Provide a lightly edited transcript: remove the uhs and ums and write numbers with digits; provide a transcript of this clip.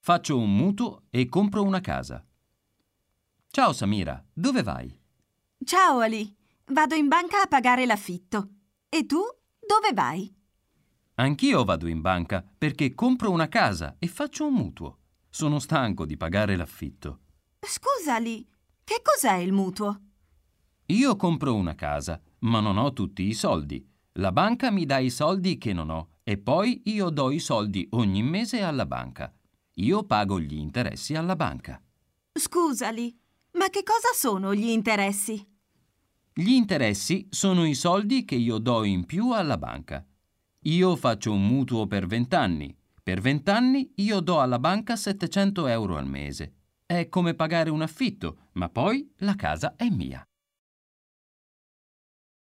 faccio un mutuo e compro una casa. Ciao Samira, dove vai? Ciao Ali, vado in banca a pagare l'affitto. E tu dove vai? Anch'io vado in banca perché compro una casa e faccio un mutuo. Sono stanco di pagare l'affitto. Scusa Ali, che cos'è il mutuo? Io compro una casa, ma non ho tutti i soldi. La banca mi dà i soldi che non ho e poi io do i soldi ogni mese alla banca. Io pago gli interessi alla banca. Scusa Ali, ma che cosa sono gli interessi? Gli interessi sono i soldi che io do in più alla banca. Io faccio un mutuo per 20 anni. Per 20 anni io do alla banca 700 euro al mese. È come pagare un affitto, ma poi la casa è mia.